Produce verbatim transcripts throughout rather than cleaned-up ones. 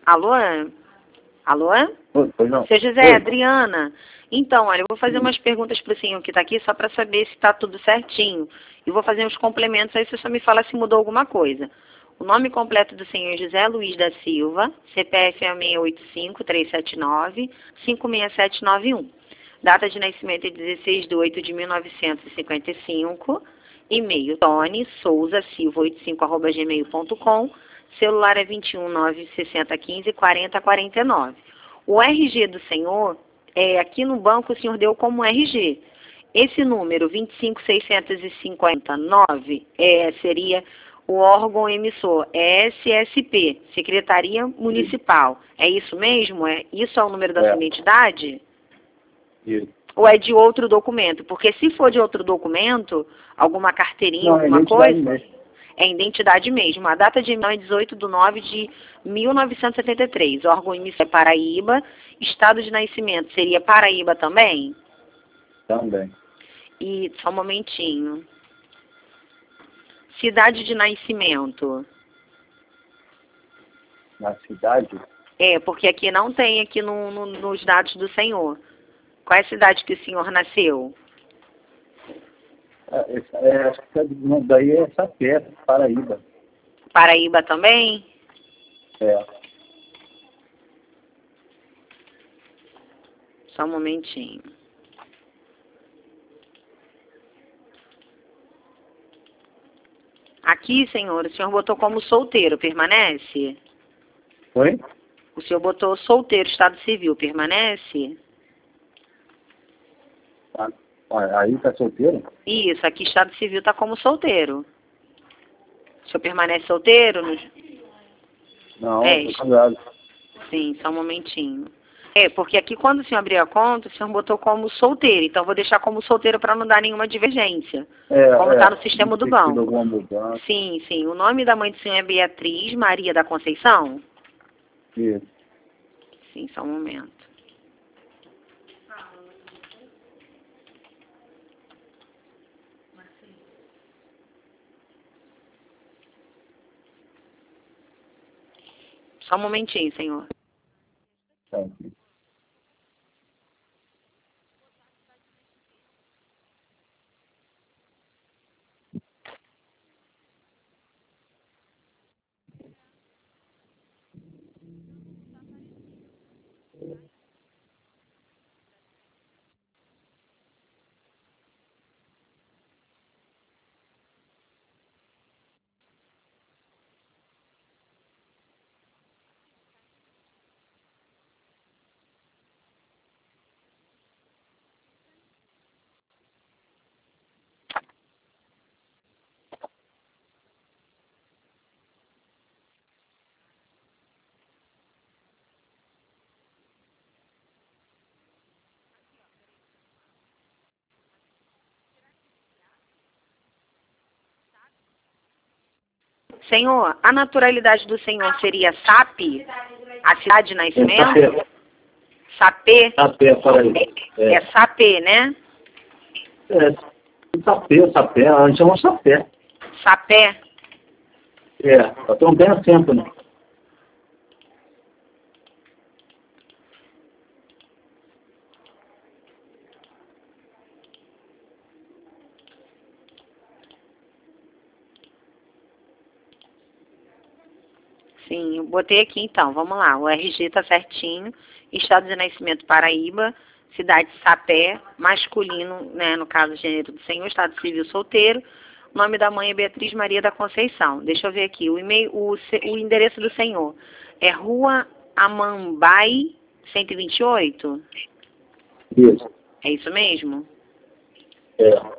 Alô? Alô? Oi, pois não. Seu José, Oi. Adriana. Então, olha, eu vou fazer umas perguntas para o senhor que está aqui só para saber se está tudo certinho. E vou fazer uns complementos, aí você só me fala se mudou alguma coisa. O nome completo do senhor José Luiz da Silva, C P F é seis oito cinco, três sete nove, cinco seis sete nove um. Data de nascimento é dezesseis de oito de mil novecentos e cinquenta e cinco. E-mail Tony Souza Silva oitenta e cinco arroba gmail ponto com. Celular é vinte e um, nove sessenta, quinze, quarenta, quarenta e nove. O R G do senhor, é, aqui no banco o senhor deu como R G. Esse número, vinte e cinco, seiscentos e cinquenta e nove, é, seria o órgão emissor, é S S P, Secretaria Municipal. É isso mesmo? É, isso é o número da É. sua identidade? Isso. Ou é de outro documento? Porque se for de outro documento, alguma carteirinha, Não, é alguma identidade coisa... mesmo. É identidade mesmo. A data de emissão é dezoito de nove de mil novecentos e setenta e três. O órgão emissor é Paraíba. Estado de nascimento seria Paraíba também? Também. E, só um momentinho. Cidade de nascimento. Na cidade? É, porque aqui não tem, aqui no, no, nos dados do senhor. Qual é a cidade que o senhor nasceu? É, essa- é, acho que não, daí é Sapé, Paraíba. Paraíba também? É. Só um momentinho. Aqui, senhor, o senhor botou como solteiro, permanece? Oi? O senhor botou solteiro, estado civil, permanece? Ah, olha, aí tá solteiro? Isso, aqui estado civil está como solteiro. O senhor permanece solteiro? Não, É, tô casado. sim, só um momentinho. É, porque aqui quando o senhor abriu a conta, o senhor botou como solteiro. Então, eu vou deixar como solteiro para não dar nenhuma divergência. É, Como é, está no sistema não do sei se teve banco. alguma mudança. Sim, sim. O nome da mãe do senhor é Beatriz Maria da Conceição? Isso. Sim, só um momento. Só um momentinho, senhor. Tá. Senhor, a naturalidade do senhor seria S A P? A cidade de É nascimento? Sapé. Sapé? Sapé, Paraíba. É, é Sapé, né? É. Sapé, Sapé. A gente chama Sapé. Sapé. É. Só tem um bem acento, né? Sim, eu botei aqui então, vamos lá. O R G tá certinho. Estado de nascimento Paraíba. Cidade Sapé. Masculino, né? No caso, gênero do senhor. Estado civil solteiro. Nome da mãe é Beatriz Maria da Conceição. Deixa eu ver aqui. O e-mail, o, o endereço do senhor é Rua Amambai, cento e vinte e oito? Isso. É isso mesmo? É.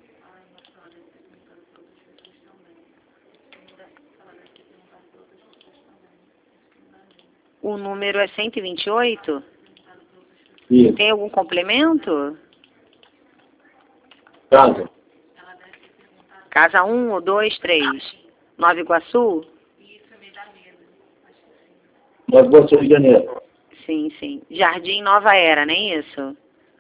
O número é cento e vinte e oito? Isso. Tem algum complemento? Casa. Casa um ou dois, três? Nova Iguaçu? Nós Boa Rio de Janeiro. Sim, sim. Jardim Nova Era, não é isso?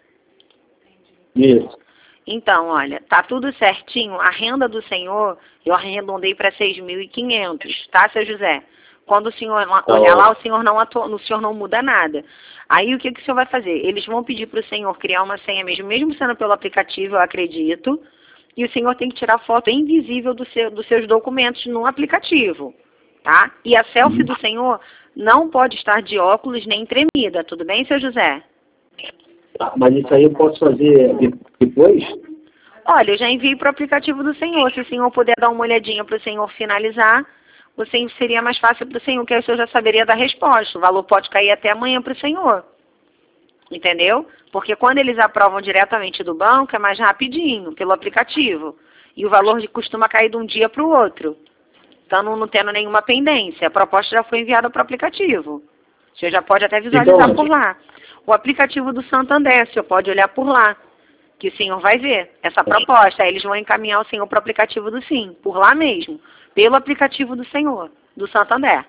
Isso. Então, olha, tá tudo certinho. A renda do senhor, eu arredondei para seis mil e quinhentos, tá, seu José? Quando o senhor Tá olhar lá, ótimo. o senhor não atua, o senhor não muda nada. Aí o que, que o senhor vai fazer? Eles vão pedir para o senhor criar uma senha mesmo, mesmo sendo pelo aplicativo, eu acredito, e o senhor tem que tirar foto bem visível do seu, dos seus documentos no aplicativo, tá? E a selfie Uhum. do senhor não pode estar de óculos nem tremida, tudo bem, seu José? Tá, mas isso aí eu posso fazer de- depois? Olha, eu já enviei para o aplicativo do senhor. Se o senhor puder dar uma olhadinha para o senhor finalizar, o senhor seria mais fácil para o senhor, que aí o senhor já saberia da resposta. O valor pode cair até amanhã para o senhor. Entendeu? Porque quando eles aprovam diretamente do banco, é mais rapidinho, pelo aplicativo. E o valor de- costuma cair de um dia para o outro. Então, não, não tendo nenhuma pendência. A proposta já foi enviada para o aplicativo. O senhor já pode até visualizar Então, por lá. O aplicativo do Santander, o senhor pode olhar por lá, que o senhor vai ver essa proposta. Aí eles vão encaminhar o senhor para o aplicativo do Sim, por lá mesmo, pelo aplicativo do senhor, do Santander.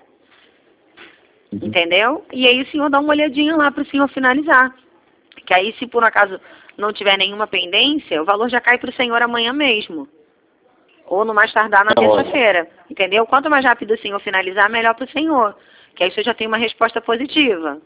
Uhum. Entendeu? E aí o senhor dá uma olhadinha lá para o senhor finalizar. Que aí, se por acaso não tiver nenhuma pendência, o valor já cai para o senhor amanhã mesmo. Ou no mais tardar na Tá ótimo. terça-feira. Entendeu? Quanto mais rápido o senhor finalizar, melhor para o senhor. Que aí o senhor já tem uma resposta positiva.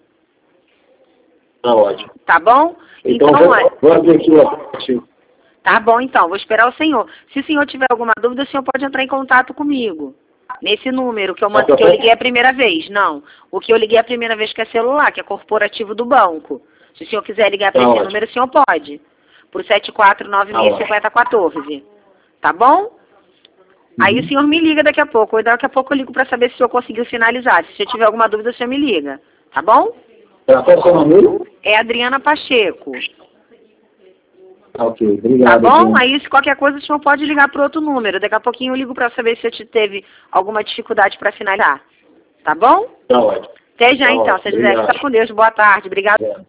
Tá ótimo. Tá bom? Então, Então, vou, olha. vou abrir aqui o aplicativo. Tá bom, então. Vou esperar o senhor. Se o senhor tiver alguma dúvida, o senhor pode entrar em contato comigo. Nesse número que eu, mand... que eu liguei a primeira vez. Não. O que eu liguei a primeira vez que é celular, que é corporativo do banco. Se o senhor quiser ligar para Tá esse ótimo. número, o senhor pode. Por sete quatro nove seis, cinco zero um quatro. Tá bom? Aí o Uhum. senhor me liga daqui a pouco. Ou daqui a pouco eu ligo para saber se o senhor conseguiu finalizar. Se o senhor tiver alguma dúvida, o senhor me liga. Tá bom? Tá, qual é o seu nome mesmo? É Adriana Pacheco. Ah, ok, Tá obrigado. bom? Adriano. Aí, se qualquer coisa, o senhor pode ligar para outro número. Daqui a pouquinho eu ligo para saber se você teve alguma dificuldade para finalizar. Tá bom? Tá ótimo. Até já, Tá então. ótimo, Se quiser, obrigado. fica com Deus. Boa tarde. Obrigada. É.